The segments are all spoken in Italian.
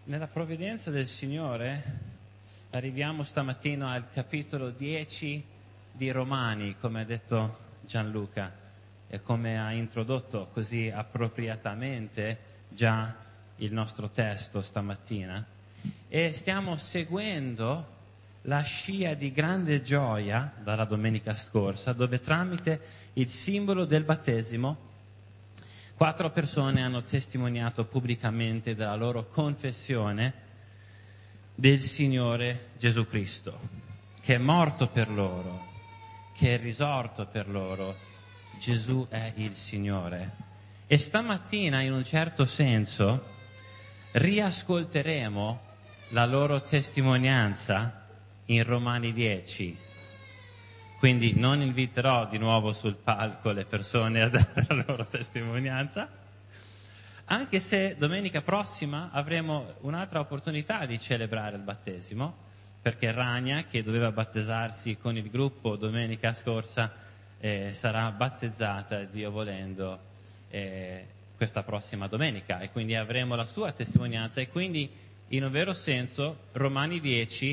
Nella provvidenza del Signore arriviamo stamattina al capitolo 10 di Romani, come ha detto Gianluca, e come ha introdotto così appropriatamente già il nostro testo stamattina. E stiamo seguendo la scia di grande gioia dalla domenica scorsa, dove tramite il simbolo del battesimo 4 persone hanno testimoniato pubblicamente della loro confessione del Signore Gesù Cristo, che è morto per loro, che è risorto per loro. Gesù è il Signore. E stamattina, in un certo senso, riascolteremo la loro testimonianza in Romani 10. Quindi non inviterò di nuovo sul palco le persone a dare la loro testimonianza, anche se domenica prossima avremo un'altra opportunità di celebrare il battesimo, perché Rania, che doveva battezzarsi con il gruppo domenica scorsa, sarà battezzata, Dio volendo, questa prossima domenica, e quindi avremo la sua testimonianza. E quindi, in un vero senso, Romani 10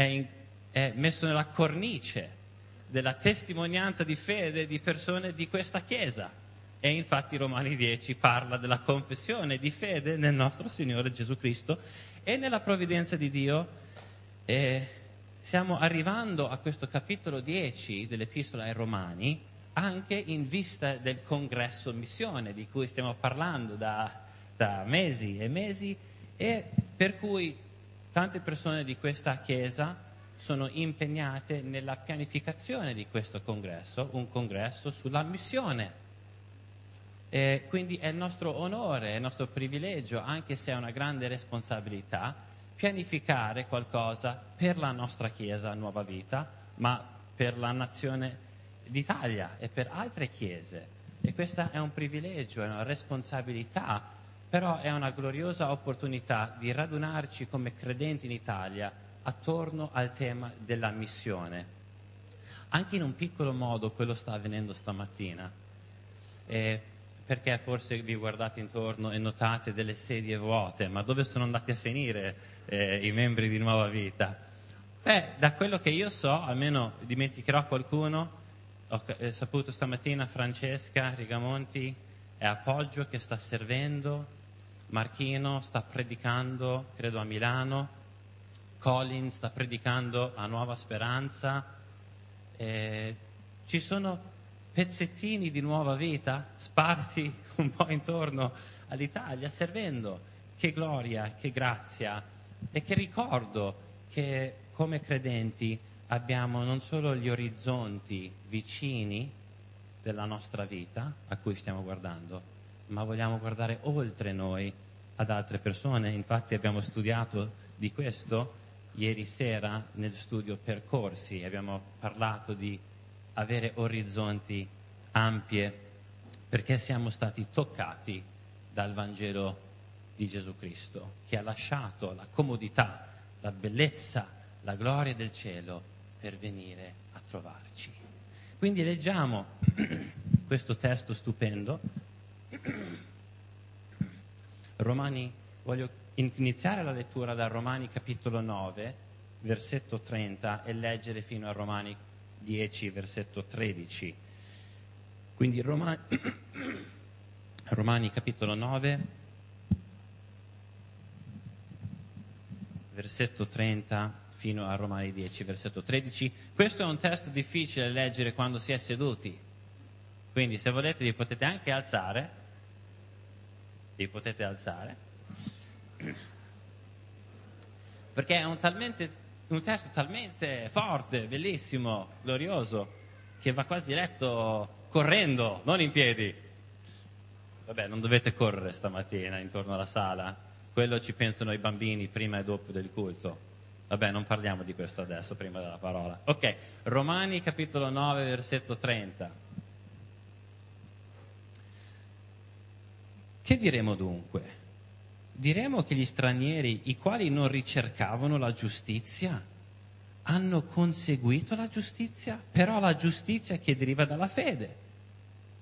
è messo nella cornice della testimonianza di fede di persone di questa Chiesa. E infatti Romani 10 parla della confessione di fede nel nostro Signore Gesù Cristo e nella provvidenza di Dio. Stiamo arrivando a questo capitolo 10 dell'Epistola ai Romani anche in vista del congresso missione di cui stiamo parlando da mesi e mesi, e per cui tante persone di questa Chiesa sono impegnate nella pianificazione di questo congresso, un congresso sulla missione. E quindi è il nostro onore, è il nostro privilegio, anche se è una grande responsabilità, pianificare qualcosa per la nostra Chiesa Nuova Vita, ma per la nazione d'Italia e per altre chiese. E questo è un privilegio, è una responsabilità, però è una gloriosa opportunità di radunarci come credenti in Italia attorno al tema della missione. Anche in un piccolo modo quello sta avvenendo stamattina, perché forse vi guardate intorno e notate delle sedie vuote, ma dove sono andati a finire i membri di Nuova Vita? Da quello che io so, almeno dimenticherò qualcuno, ho saputo stamattina Francesca Rigamonti è a Poggio che sta servendo, Marchino sta predicando, credo a Milano, Colin sta predicando a Nuova Speranza, ci sono pezzettini di Nuova Vita sparsi un po' intorno all'Italia servendo. Che gloria, che grazia, e che ricordo che come credenti abbiamo non solo gli orizzonti vicini della nostra vita a cui stiamo guardando, ma vogliamo guardare oltre noi ad altre persone. Infatti abbiamo studiato di questo ieri sera nel studio percorsi, abbiamo parlato di avere orizzonti ampie perché siamo stati toccati dal Vangelo di Gesù Cristo, che ha lasciato la comodità, la bellezza, la gloria del cielo per venire a trovarci. Quindi leggiamo questo testo stupendo. Romani, voglio iniziare la lettura da Romani capitolo 9, versetto 30, e leggere fino a Romani 10, versetto 13. Quindi Romani capitolo 9, versetto 30, fino a Romani 10, versetto 13. Questo è un testo difficile da leggere quando si è seduti, quindi se volete vi potete anche alzare, perché è un testo talmente forte, bellissimo, glorioso, che va quasi letto correndo, non in piedi. Vabbè, non dovete correre stamattina intorno alla sala, quello ci pensano i bambini prima e dopo del culto. Vabbè, non parliamo di questo adesso, prima della parola. Ok, Romani capitolo 9, versetto 30. Che diremo dunque? Diremo che gli stranieri, i quali non ricercavano la giustizia, hanno conseguito la giustizia, però la giustizia che deriva dalla fede.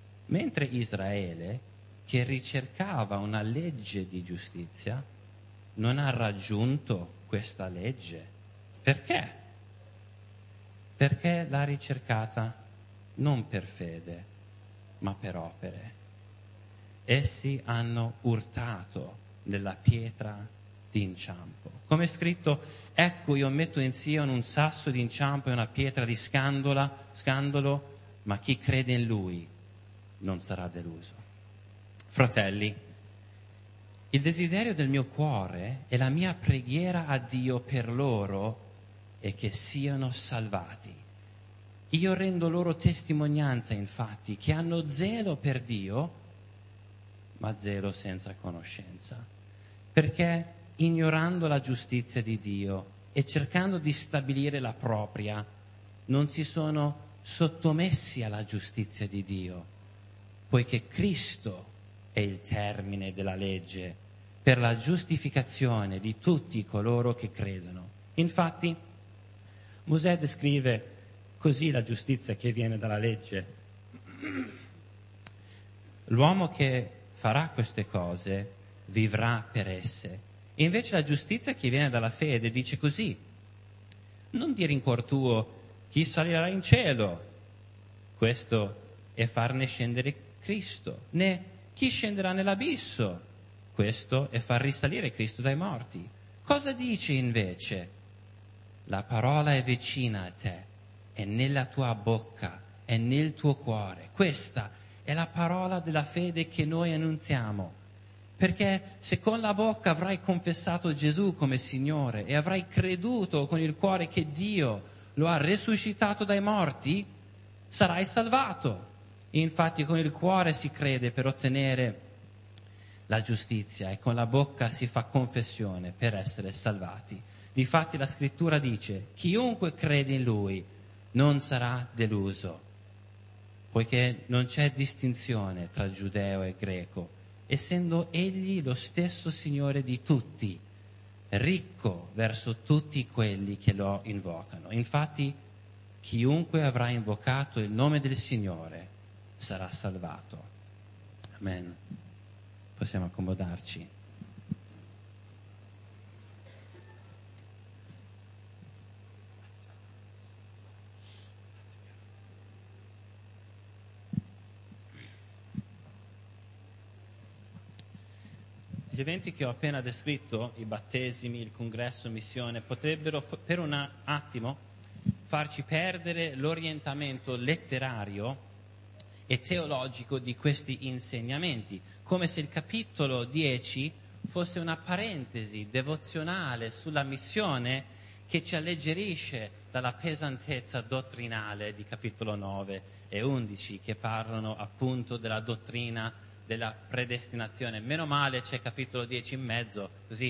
Mentre Israele, che ricercava una legge di giustizia, non ha raggiunto questa legge. Perché? Perché l'ha ricercata non per fede, ma per opere. Essi hanno urtato nella pietra d'inciampo. Come è scritto, ecco io metto in Sion un sasso d'inciampo e una pietra di scandalo, ma chi crede in lui non sarà deluso. Fratelli, il desiderio del mio cuore e la mia preghiera a Dio per loro è che siano salvati. Io rendo loro testimonianza, infatti, che hanno zelo per Dio, ma zelo senza conoscenza, perché ignorando la giustizia di Dio e cercando di stabilire la propria, non si sono sottomessi alla giustizia di Dio, poiché Cristo è il termine della legge per la giustificazione di tutti coloro che credono. Infatti, Mosè descrive così la giustizia che viene dalla legge. L'uomo che farà queste cose vivrà per esse. E invece la giustizia che viene dalla fede dice così: non dire in cuor tuo chi salirà in cielo, questo è farne scendere Cristo, né chi scenderà nell'abisso, questo è far risalire Cristo dai morti. Cosa dice invece? La parola è vicina a te, è nella tua bocca, è nel tuo cuore. Questa è la parola della fede che noi annunziamo. Perché se con la bocca avrai confessato Gesù come Signore e avrai creduto con il cuore che Dio lo ha resuscitato dai morti, sarai salvato. Infatti con il cuore si crede per ottenere la giustizia e con la bocca si fa confessione per essere salvati. Difatti la scrittura dice: chiunque crede in Lui non sarà deluso, poiché non c'è distinzione tra giudeo e greco, essendo Egli lo stesso Signore di tutti, ricco verso tutti quelli che lo invocano. Infatti chiunque avrà invocato il nome del Signore sarà salvato. Amen. Possiamo accomodarci. Gli eventi che ho appena descritto, i battesimi, il congresso, missione, potrebbero per un attimo farci perdere l'orientamento letterario e teologico di questi insegnamenti, come se il capitolo 10 fosse una parentesi devozionale sulla missione che ci alleggerisce dalla pesantezza dottrinale di capitolo 9 e 11, che parlano appunto della dottrina della predestinazione. Meno male c'è capitolo 10 in mezzo, così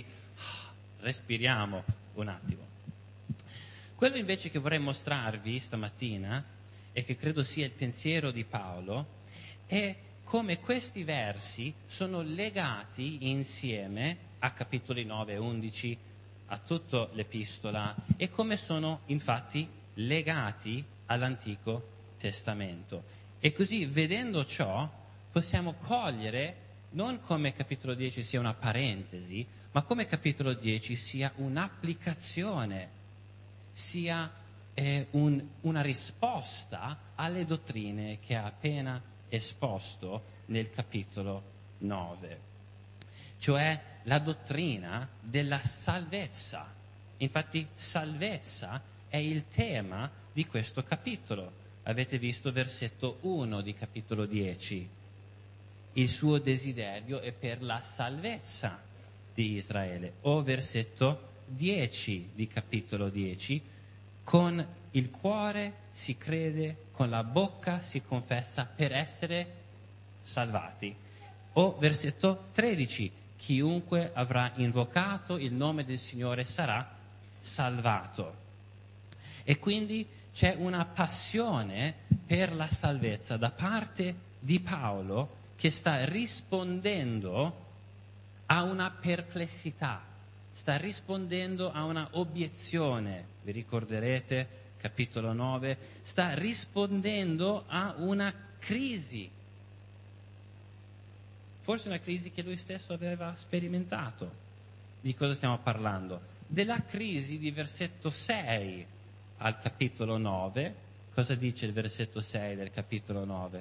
respiriamo un attimo. Quello invece che vorrei mostrarvi stamattina, e che credo sia il pensiero di Paolo, è come questi versi sono legati insieme a capitoli 9 e 11, a tutta l'epistola, e come sono infatti legati all'Antico Testamento. E così, vedendo ciò, possiamo cogliere non come capitolo 10 sia una parentesi, ma come capitolo 10 sia un'applicazione, sia una risposta alle dottrine che ha appena esposto nel capitolo 9, cioè la dottrina della salvezza. Infatti salvezza è il tema di questo capitolo. Avete visto versetto 1 di capitolo 10. Il suo desiderio è per la salvezza di Israele. O versetto 10 di capitolo 10, con il cuore si crede, con la bocca si confessa per essere salvati. O versetto 13, chiunque avrà invocato il nome del Signore sarà salvato. E quindi c'è una passione per la salvezza da parte di Paolo, che sta rispondendo a una perplessità, sta rispondendo a una obiezione. Vi ricorderete, capitolo 9, sta rispondendo a una crisi, forse una crisi che lui stesso aveva sperimentato. di cosa stiamo parlando? Della crisi di versetto 6 al capitolo 9. Cosa dice il versetto 6 del capitolo 9?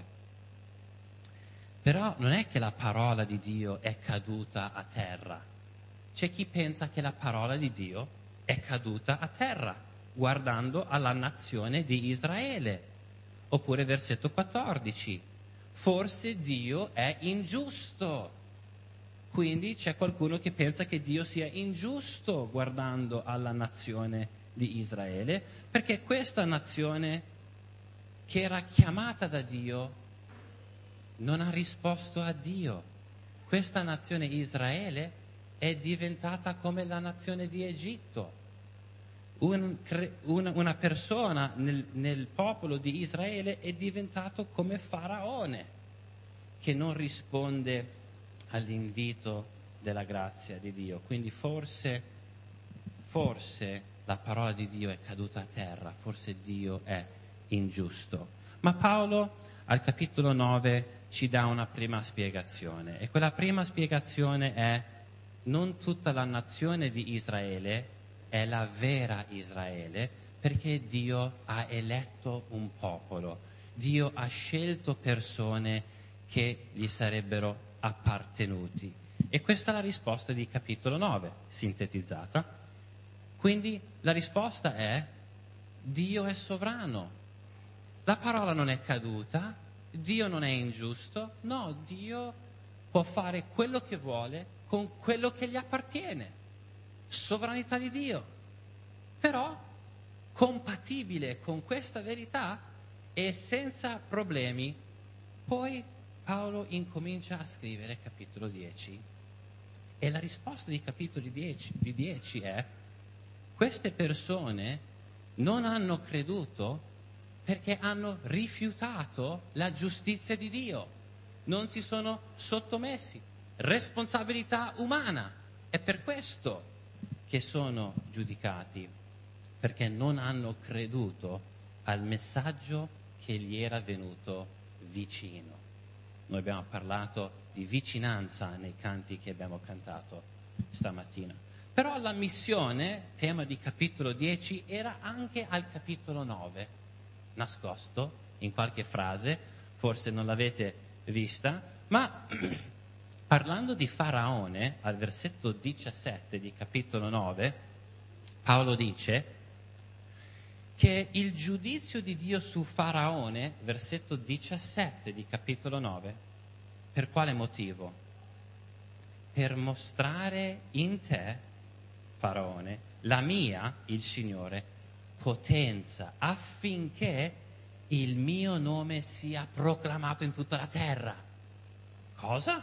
Però non è che la parola di Dio è caduta a terra. C'è chi pensa che la parola di Dio è caduta a terra, guardando alla nazione di Israele. Oppure versetto 14. Forse Dio è ingiusto. Quindi c'è qualcuno che pensa che Dio sia ingiusto guardando alla nazione di Israele, perché questa nazione che era chiamata da Dio non ha risposto a Dio. Questa nazione Israele è diventata come la nazione di Egitto. Una persona nel popolo di Israele è diventato come Faraone, che non risponde all'invito della grazia di Dio. Quindi forse la parola di Dio è caduta a terra, forse Dio è ingiusto. Ma Paolo al capitolo 9 ci dà una prima spiegazione, e quella prima spiegazione è: non tutta la nazione di Israele è la vera Israele, perché Dio ha eletto un popolo, Dio ha scelto persone che gli sarebbero appartenuti. E questa è la risposta di capitolo 9, sintetizzata. Quindi la risposta è: Dio è sovrano. La parola non è caduta, Dio non è ingiusto, no, Dio può fare quello che vuole con quello che gli appartiene. Sovranità di Dio. Però compatibile con questa verità e senza problemi, poi Paolo incomincia a scrivere capitolo 10. E la risposta di capitolo 10 è: queste persone non hanno creduto perché hanno rifiutato la giustizia di Dio, non si sono sottomessi, responsabilità umana. È per questo che sono giudicati, perché non hanno creduto al messaggio che gli era venuto vicino. Noi abbiamo parlato di vicinanza nei canti che abbiamo cantato stamattina. Però la missione, tema di capitolo 10, era anche al capitolo 9, nascosto in qualche frase, forse non l'avete vista, ma parlando di Faraone, al versetto 17 di capitolo 9, Paolo dice che il giudizio di Dio su Faraone, versetto 17 di capitolo 9, per quale motivo? Per mostrare in te, Faraone, la mia, il Signore, potenza, affinché il mio nome sia proclamato in tutta la terra. Cosa?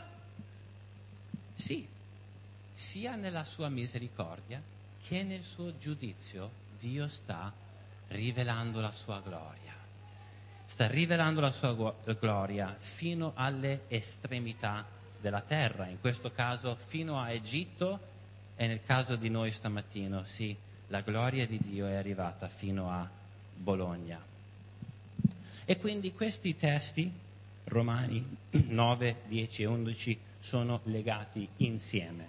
Sì, sia nella sua misericordia che nel suo giudizio Dio sta rivelando la sua gloria. Sta rivelando la sua gloria fino alle estremità della terra, in questo caso fino a Egitto, e nel caso di noi stamattina, sì, la gloria di Dio è arrivata fino a Bologna. E quindi questi testi, Romani 9, 10 e 11, sono legati insieme.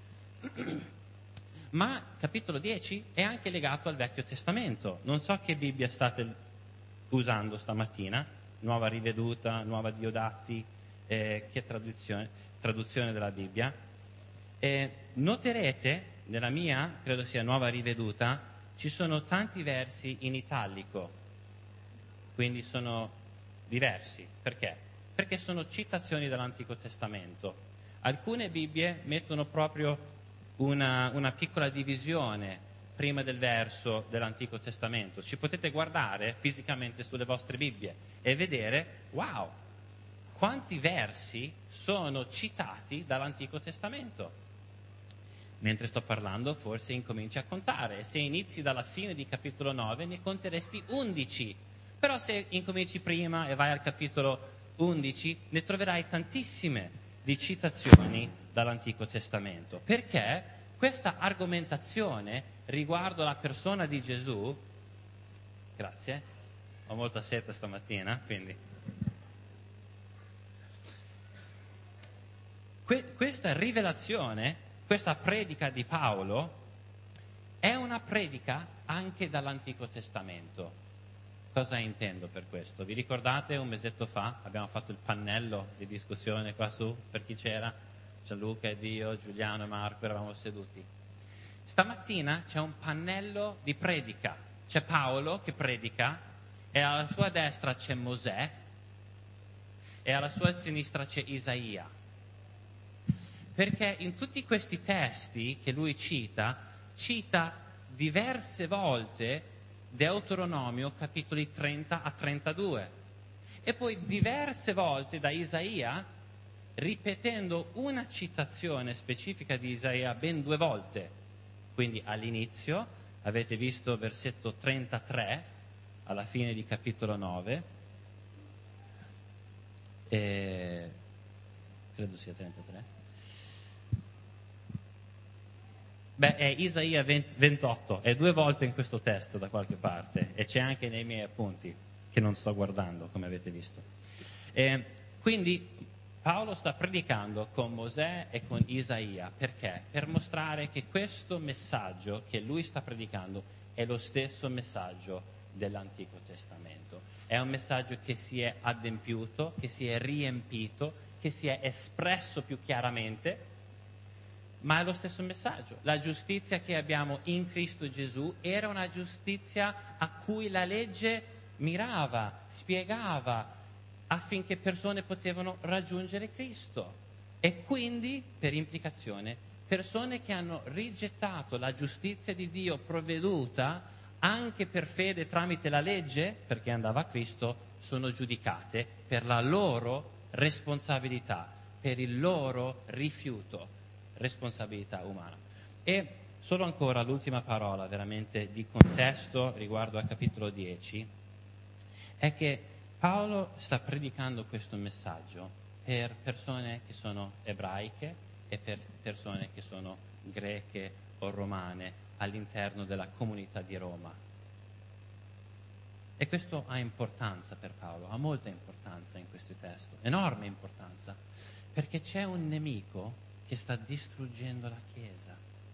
Ma capitolo 10 è anche legato al Vecchio Testamento. Non so che Bibbia state usando stamattina, Nuova Riveduta, Nuova Diodati, che traduzione della Bibbia. Noterete, nella mia, credo sia Nuova Riveduta, ci sono tanti versi in italico, quindi sono diversi. Perché? Perché sono citazioni dall'Antico Testamento. Alcune Bibbie mettono proprio una piccola divisione prima del verso dell'Antico Testamento. Ci potete guardare fisicamente sulle vostre Bibbie e vedere, wow, quanti versi sono citati dall'Antico Testamento. Mentre sto parlando, forse incominci a contare. Se inizi dalla fine di capitolo 9, ne conteresti 11. Però se incominci prima e vai al capitolo 11, ne troverai tantissime di citazioni dall'Antico Testamento. Perché questa argomentazione riguardo la persona di Gesù, grazie, ho molta sete stamattina, quindi questa rivelazione questa predica di Paolo è una predica anche dall'Antico Testamento. Cosa intendo per questo? Vi ricordate un mesetto fa abbiamo fatto il pannello di discussione qua su, per chi c'era? Gianluca ed io, Giuliano e Marco eravamo seduti. Stamattina c'è un pannello di predica. C'è Paolo che predica e alla sua destra c'è Mosè e alla sua sinistra c'è Isaia. Perché in tutti questi testi che lui cita diverse volte Deuteronomio capitoli 30 a 32 e poi diverse volte da Isaia, ripetendo una citazione specifica di Isaia ben 2 volte. Quindi all'inizio avete visto versetto 33 alla fine di capitolo 9, credo sia 33. È Isaia 28, è 2 volte in questo testo da qualche parte e c'è anche nei miei appunti che non sto guardando, come avete visto. Quindi Paolo sta predicando con Mosè e con Isaia. Perché? Per mostrare che questo messaggio che lui sta predicando è lo stesso messaggio dell'Antico Testamento. È un messaggio che si è adempiuto, che si è riempito, che si è espresso più chiaramente, ma è lo stesso messaggio. La giustizia che abbiamo in Cristo Gesù era una giustizia a cui la legge mirava, spiegava, affinché persone potevano raggiungere Cristo. E quindi, per implicazione, persone che hanno rigettato la giustizia di Dio provveduta anche per fede tramite la legge, perché andava a Cristo, sono giudicate per la loro responsabilità, per il loro rifiuto. Responsabilità umana. E solo ancora l'ultima parola veramente di contesto riguardo al capitolo 10 è che Paolo sta predicando questo messaggio per persone che sono ebraiche e per persone che sono greche o romane all'interno della comunità di Roma. E questo ha importanza per Paolo, ha molta importanza in questo testo, enorme importanza, perché c'è un nemico che sta distruggendo la Chiesa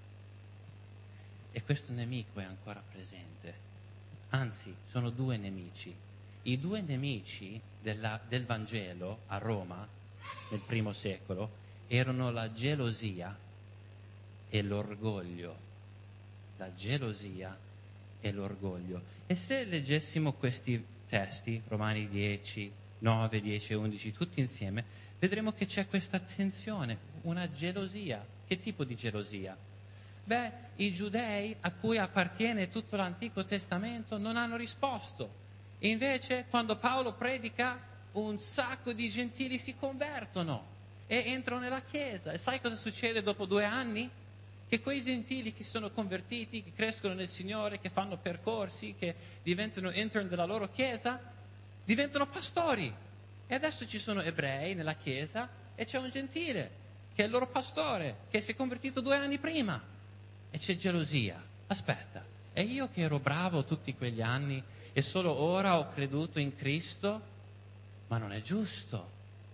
e questo nemico è ancora presente. Anzi, sono 2 nemici. I 2 nemici del Vangelo a Roma nel primo secolo erano la gelosia e l'orgoglio. La gelosia e l'orgoglio. E se leggessimo questi testi, Romani 10, 9, 10 e 11, tutti insieme, vedremo che c'è questa tensione, una gelosia. Che tipo di gelosia? I giudei a cui appartiene tutto l'Antico Testamento non hanno risposto. E invece, quando Paolo predica, un sacco di gentili si convertono e entrano nella Chiesa. E sai cosa succede dopo 2 anni? Che quei gentili che sono convertiti, che crescono nel Signore, che fanno percorsi, che diventano intern della loro Chiesa, diventano pastori. E adesso ci sono ebrei nella Chiesa e c'è un gentile che è il loro pastore, che si è convertito 2 anni prima. E c'è gelosia. Aspetta, e io che ero bravo tutti quegli anni e solo ora ho creduto in Cristo? Ma non è giusto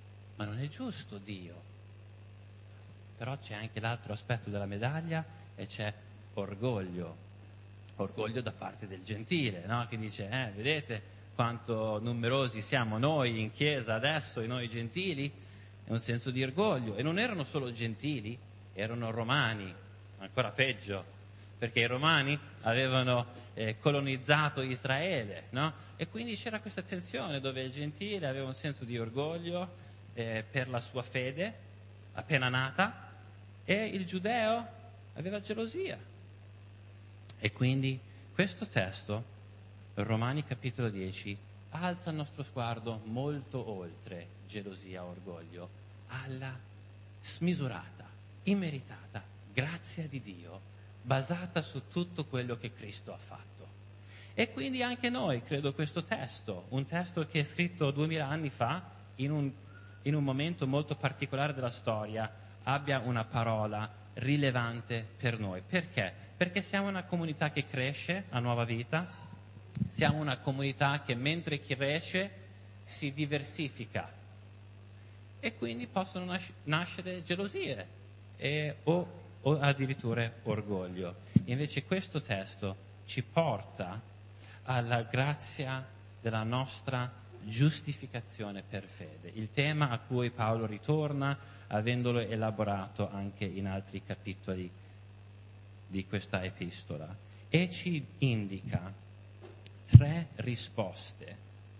Dio. Però c'è anche l'altro aspetto della medaglia e c'è orgoglio da parte del gentile, no? Che dice, vedete quanto numerosi siamo noi in chiesa adesso, noi gentili? È un senso di orgoglio. E non erano solo gentili, erano romani, ancora peggio, perché i romani avevano colonizzato Israele, no? E quindi c'era questa tensione dove il gentile aveva un senso di orgoglio per la sua fede appena nata e il giudeo aveva gelosia. E quindi questo testo, Romani capitolo 10, alza il nostro sguardo molto oltre gelosia, orgoglio, alla smisurata, immeritata grazia di Dio basata su tutto quello che Cristo ha fatto. E quindi anche noi, credo, questo testo, un testo che è scritto 2000 anni fa, in un momento molto particolare della storia, abbia una parola rilevante per noi. Perché? Perché siamo una comunità che cresce a nuova vita, siamo una comunità che mentre cresce si diversifica e quindi possono nascere gelosie o o addirittura orgoglio. Invece questo testo ci porta alla grazia della nostra giustificazione per fede, il tema a cui Paolo ritorna avendolo elaborato anche in altri capitoli di questa epistola, e ci indica tre risposte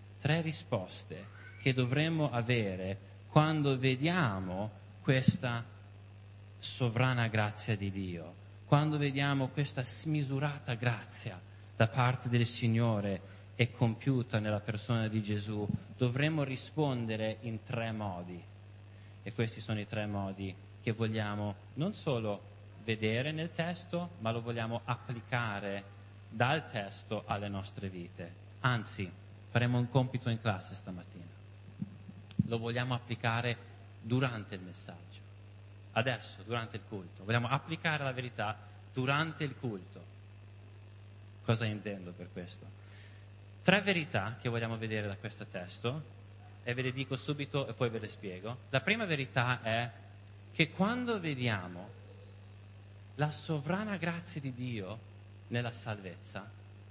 che dovremmo avere quando vediamo questa sovrana grazia di Dio, quando vediamo questa smisurata grazia da parte del Signore e compiuta nella persona di Gesù. Dovremmo rispondere in tre modi, e questi sono i tre modi che vogliamo non solo vedere nel testo, ma lo vogliamo applicare dal testo alle nostre vite. Anzi, faremo un compito in classe stamattina. Lo vogliamo applicare durante il messaggio, adesso, durante il culto. Vogliamo applicare la verità durante il culto. Cosa intendo per questo? Tre verità che vogliamo vedere da questo testo, e ve le dico subito e poi ve le spiego. La prima verità è che quando vediamo la sovrana grazia di Dio nella salvezza,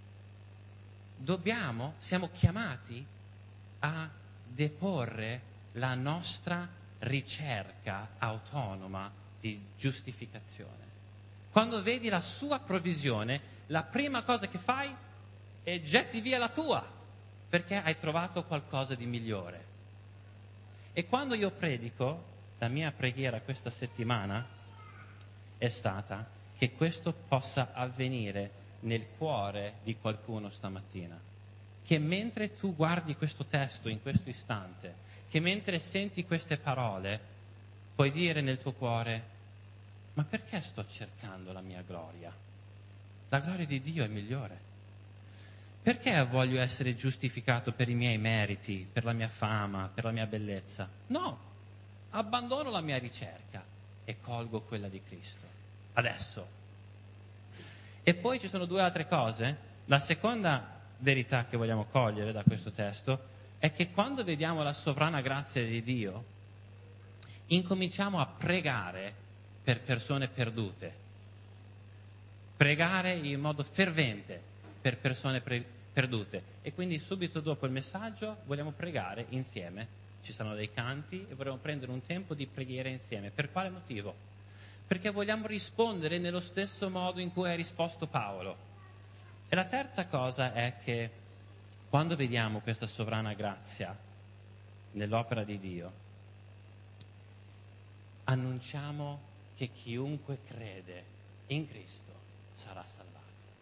siamo chiamati a deporre la nostra ricerca autonoma di giustificazione. Quando vedi la sua provvisione, la prima cosa che fai è getti via la tua, perché hai trovato qualcosa di migliore. E quando io predico, la mia preghiera questa settimana è stata che questo possa avvenire nel cuore di qualcuno stamattina. Che mentre tu guardi questo testo in questo istante, che mentre senti queste parole, puoi dire nel tuo cuore: ma perché sto cercando la mia gloria? La gloria di Dio è migliore. Perché voglio essere giustificato per i miei meriti, per la mia fama, per la mia bellezza? No, abbandono la mia ricerca e colgo quella di Cristo. Adesso. E poi ci sono due altre cose. La seconda verità che vogliamo cogliere da questo testo è che quando vediamo la sovrana grazia di Dio, incominciamo a pregare per persone perdute. Pregare in modo fervente per persone perdute. E quindi subito dopo il messaggio vogliamo pregare insieme. Ci saranno dei canti e vorremmo prendere un tempo di preghiera insieme. Per quale motivo? Perché vogliamo rispondere nello stesso modo in cui ha risposto Paolo. E la terza cosa è che quando vediamo questa sovrana grazia nell'opera di Dio, annunciamo che chiunque crede in Cristo sarà salvato.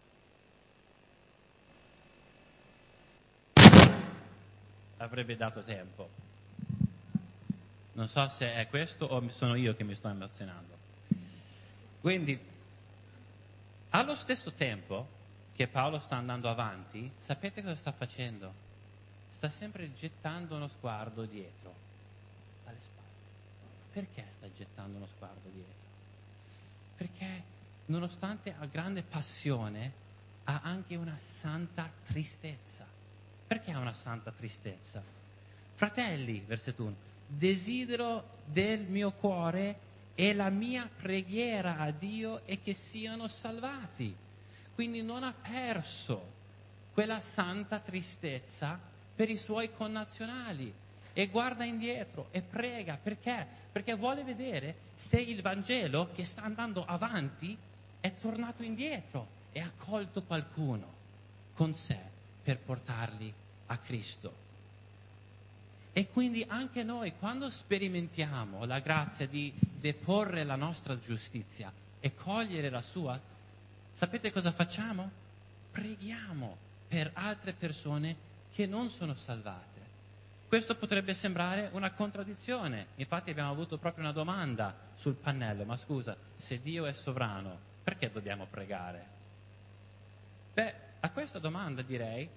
Avrebbe dato tempo. Non so se è questo o sono io che mi sto emozionando. Quindi, allo stesso tempo che Paolo sta andando avanti, sapete cosa sta facendo? Sta sempre gettando uno sguardo dietro, alle spalle. Perché sta gettando uno sguardo dietro? Perché, nonostante ha grande passione, ha anche una santa tristezza. Perché ha una santa tristezza? Fratelli, versetto 1, desidero del mio cuore e la mia preghiera a Dio è che siano salvati. Quindi non ha perso quella santa tristezza per i suoi connazionali e guarda indietro e prega. Perché? Perché vuole vedere se il Vangelo che sta andando avanti è tornato indietro e ha colto qualcuno con sé per portarli a Cristo. E quindi anche noi, quando sperimentiamo la grazia di deporre la nostra giustizia e cogliere la sua, sapete cosa facciamo? Preghiamo per altre persone che non sono salvate. Questo potrebbe sembrare una contraddizione. Infatti abbiamo avuto proprio una domanda sul pannello: ma scusa, se Dio è sovrano, perché dobbiamo pregare? Beh, a questa domanda direi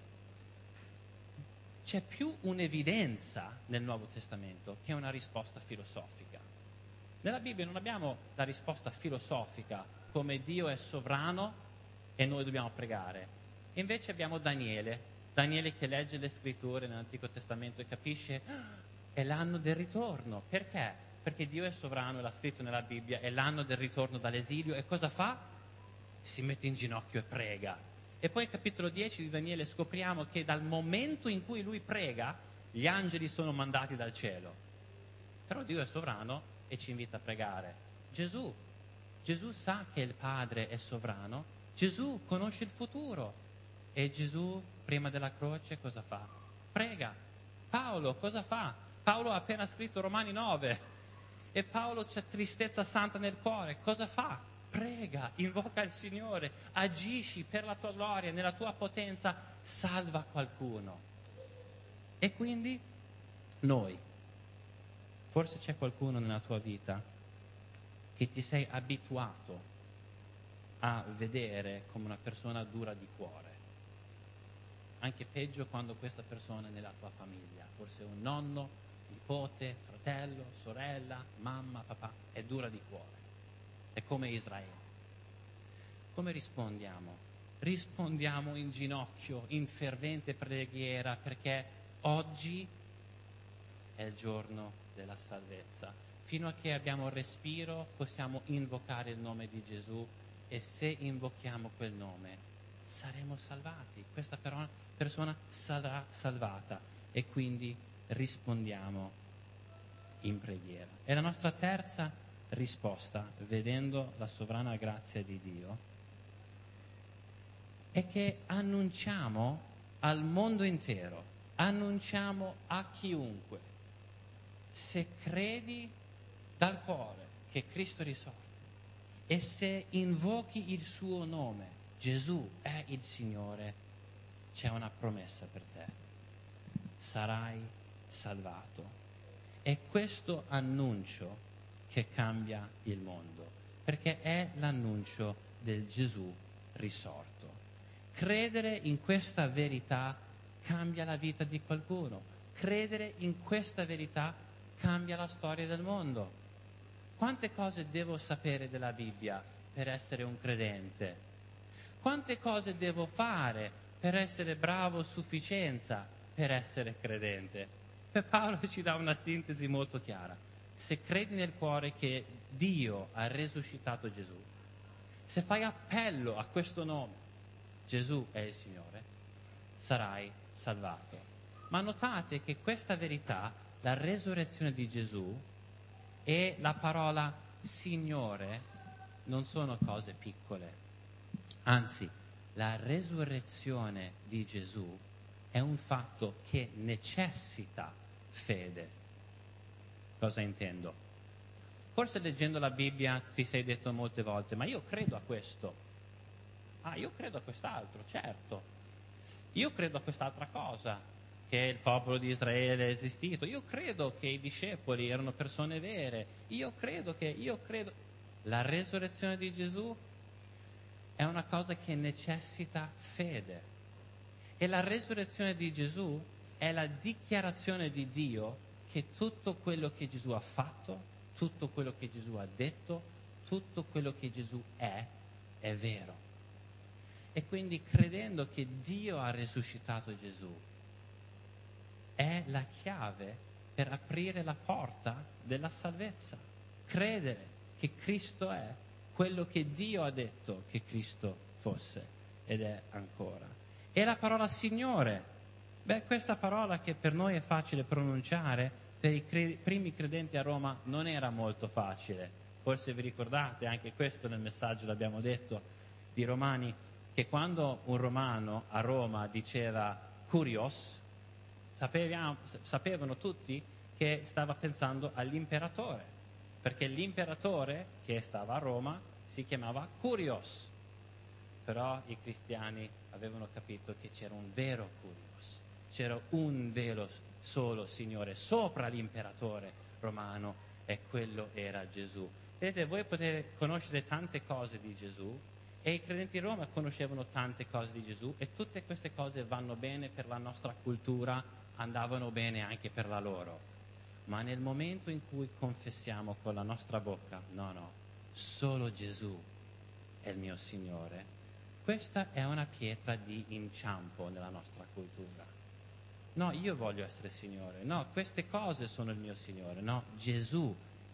c'è più un'evidenza nel Nuovo Testamento che una risposta filosofica. Nella Bibbia non abbiamo la risposta filosofica come Dio è sovrano e noi dobbiamo pregare. Invece abbiamo Daniele che legge le scritture nell'Antico Testamento e capisce è l'anno del ritorno. Perché? Perché Dio è sovrano, l'ha scritto nella Bibbia, è l'anno del ritorno dall'esilio, e cosa fa? Si mette in ginocchio e prega. E poi nel capitolo 10 di Daniele scopriamo che dal momento in cui lui prega, gli angeli sono mandati dal cielo. Però Dio è sovrano e ci invita a pregare. Gesù sa che il Padre è sovrano, Gesù conosce il futuro, e Gesù prima della croce cosa fa? Prega. Paolo cosa fa? Paolo ha appena scritto Romani 9 e Paolo c'ha tristezza santa nel cuore. Cosa fa? Prega, invoca il Signore, agisci per la tua gloria, nella tua potenza, salva qualcuno. E quindi noi, forse c'è qualcuno nella tua vita che ti sei abituato a vedere come una persona dura di cuore. Anche peggio quando questa persona è nella tua famiglia, forse un nonno, nipote, fratello, sorella, mamma, papà, è dura di cuore. È come Israele. Come rispondiamo? Rispondiamo in ginocchio, in fervente preghiera, perché oggi è il giorno della salvezza. Fino a che abbiamo respiro possiamo invocare il nome di Gesù, e se invochiamo quel nome saremo salvati. Questa persona sarà salvata, e quindi rispondiamo in preghiera. E la nostra terza risposta, vedendo la sovrana grazia di Dio, è che annunciamo al mondo intero, annunciamo a chiunque: se credi dal cuore che Cristo è risorto e se invochi il suo nome, Gesù è il Signore, c'è una promessa per te: sarai salvato. È questo annuncio che cambia il mondo, perché è l'annuncio del Gesù risorto. Credere in questa verità cambia la vita di qualcuno. Credere in questa verità cambia la storia del mondo. Quante cose devo sapere della Bibbia per essere un credente? Quante cose devo fare per essere bravo a sufficienza per essere credente? E Paolo ci dà una sintesi molto chiara. Se credi nel cuore che Dio ha resuscitato Gesù, se fai appello a questo nome, Gesù è il Signore, sarai salvato. Ma notate che questa verità, la resurrezione di Gesù e la parola Signore, non sono cose piccole. Anzi, la resurrezione di Gesù è un fatto che necessita fede. Cosa intendo? Forse leggendo la Bibbia ti sei detto molte volte: ma io credo a questo, io credo a quest'altro, certo, io credo a quest'altra cosa, che il popolo di Israele è esistito, io credo che i discepoli erano persone vere, io credo. La resurrezione di Gesù è una cosa che necessita fede, e la resurrezione di Gesù è la dichiarazione di Dio che tutto quello che Gesù ha fatto, tutto quello che Gesù ha detto, tutto quello che Gesù è vero. E quindi, credendo che Dio ha risuscitato Gesù, è la chiave per aprire la porta della salvezza. Credere che Cristo è quello che Dio ha detto che Cristo fosse ed è ancora. E la parola Signore, questa parola che per noi è facile pronunciare, per i primi credenti a Roma non era molto facile. Forse vi ricordate, anche questo nel messaggio l'abbiamo detto, di Romani, che quando un romano a Roma diceva Kurios, sapevano tutti che stava pensando all'imperatore, perché l'imperatore che stava a Roma si chiamava Kurios. Però i cristiani avevano capito che c'era un vero Kurios, c'era un vero solo Signore sopra l'imperatore romano, e quello era Gesù. Vedete, voi potete conoscere tante cose di Gesù, e i credenti di Roma conoscevano tante cose di Gesù, e tutte queste cose vanno bene per la nostra cultura, andavano bene anche per la loro. Ma nel momento in cui confessiamo con la nostra bocca, no, solo Gesù è il mio Signore, questa è una pietra di inciampo nella nostra cultura. No, io voglio essere Signore, no, queste cose sono il mio Signore, no, Gesù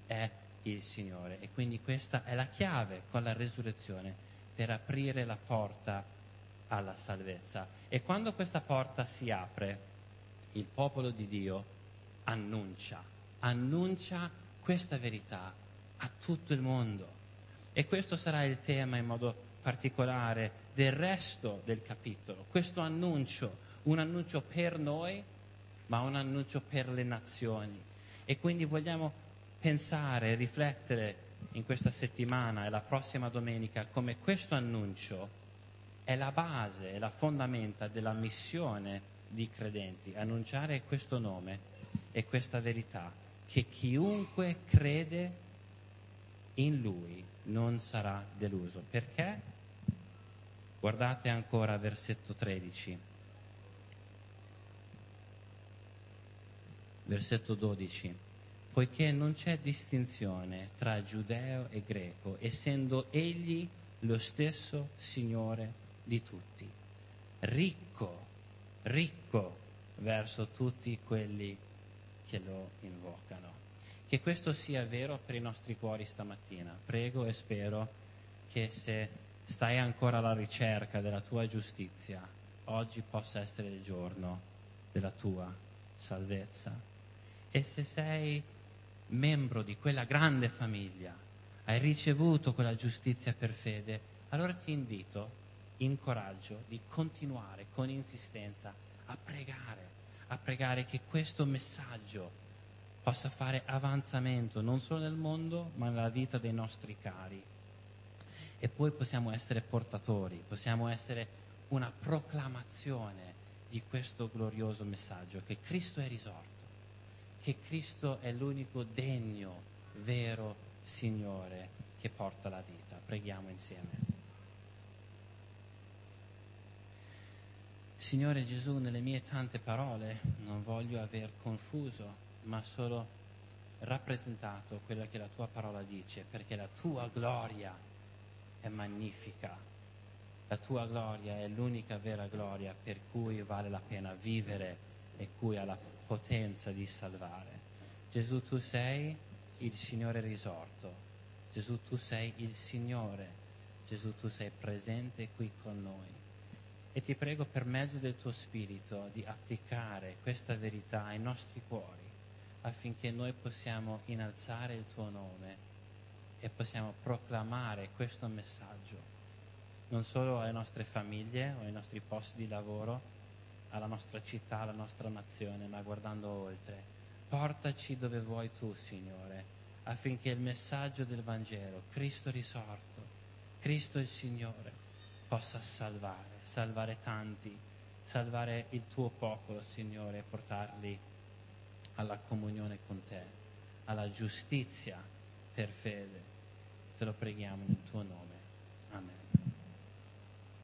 è il Signore. E quindi questa è la chiave con la resurrezione per aprire la porta alla salvezza. E quando questa porta si apre, il popolo di Dio annuncia questa verità a tutto il mondo. E questo sarà il tema in modo particolare del resto del capitolo. Questo annuncio, un annuncio per noi, ma un annuncio per le nazioni. E quindi vogliamo pensare, riflettere in questa settimana e la prossima domenica come questo annuncio è la base, è la fondamenta della missione di credenti, annunciare questo nome e questa verità, che chiunque crede in Lui non sarà deluso. Perché? Guardate ancora versetto 13. Versetto 12. Poiché non c'è distinzione tra giudeo e greco, essendo egli lo stesso Signore di tutti, ricco verso tutti quelli che lo invocano. Che questo sia vero per i nostri cuori stamattina. Prego e spero che se stai ancora alla ricerca della tua giustizia, oggi possa essere il giorno della tua salvezza. E se sei membro di quella grande famiglia, hai ricevuto quella giustizia per fede, allora ti invito, incoraggio, di continuare con insistenza a pregare che questo messaggio possa fare avanzamento non solo nel mondo, ma nella vita dei nostri cari. E poi possiamo essere portatori, possiamo essere una proclamazione di questo glorioso messaggio, che Cristo è risorto, che Cristo è l'unico degno, vero Signore che porta la vita. Preghiamo insieme. Signore Gesù, nelle mie tante parole non voglio aver confuso, ma solo rappresentato quello che la tua parola dice, perché la tua gloria è magnifica. La tua gloria è l'unica vera gloria per cui vale la pena vivere e cui ha la potenza di salvare. Gesù, tu sei il Signore risorto. Gesù, tu sei il Signore. Gesù, tu sei presente qui con noi. E ti prego per mezzo del tuo Spirito di applicare questa verità ai nostri cuori, affinché noi possiamo innalzare il tuo nome e possiamo proclamare questo messaggio non solo alle nostre famiglie o ai nostri posti di lavoro, alla nostra città, alla nostra nazione, ma guardando oltre. Portaci dove vuoi tu, Signore, affinché il messaggio del Vangelo, Cristo risorto, Cristo il Signore, possa salvare tanti, salvare il tuo popolo, Signore, e portarli alla comunione con te, alla giustizia per fede. Te lo preghiamo nel tuo nome. Amen.